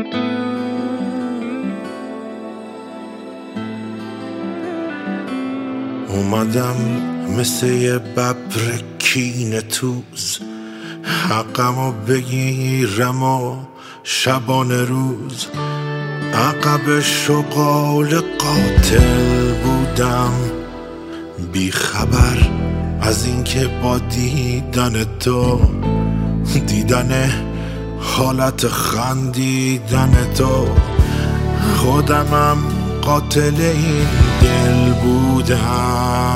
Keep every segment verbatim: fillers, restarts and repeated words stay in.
اومدم مثل یه ببر کینه توز، حقمو بگیرم و شبانه روز. عقب شغال قاتل بودم، بی خبر از اینکه با دیدن تو، دیدن حالت خندیدن تو، خودمم قاتل این دل بودم.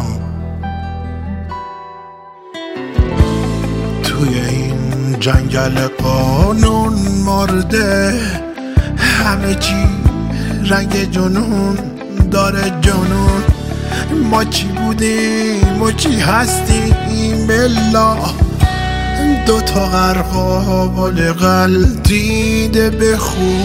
توی این جنگل قانون مرده، همه چی رنگ جنون داره جنون. ما چی بودیم و چی هستیم الا دوتا غرقابال غلطیده به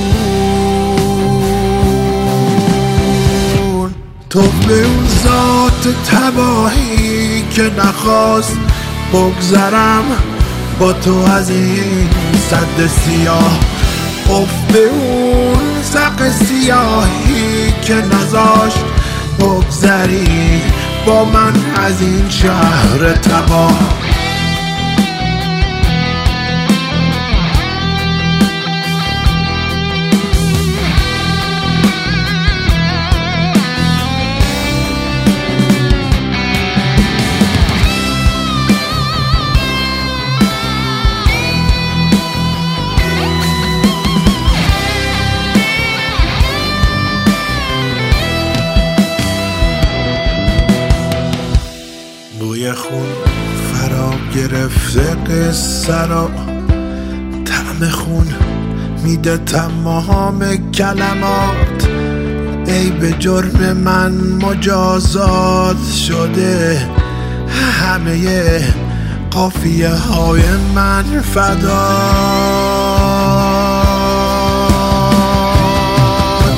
خون. تو به اون ذات تباهی که نخواست بگذرم با تو از این سد سیاه، اف به اون سق سیاهی که نذاشت بگذری با من از این شهر تباه. بوی خون فرا گرفته قصه را، طعم خون میده تمام کلمات. ای به جرم من مجازات شده، همه قافیه های من فدات.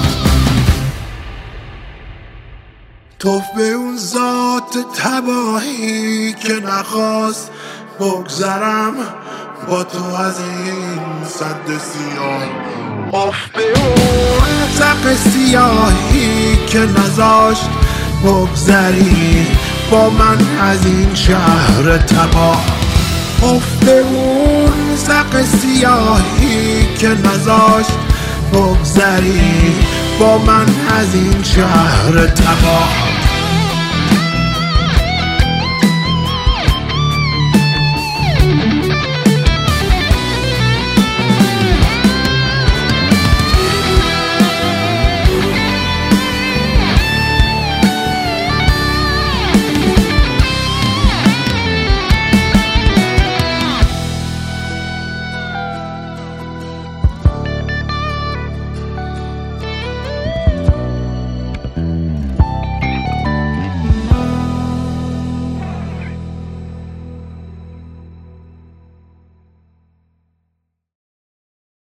توف به اون ذات تباهی که نخواست بگذرم با تو از این سد سیاه، اف به اون سق سیاهی که نذاشت بگذری با من از این شهر تباه. اف به اون سق سیاهی که نذاشت بگذری با من از این شهر تباه.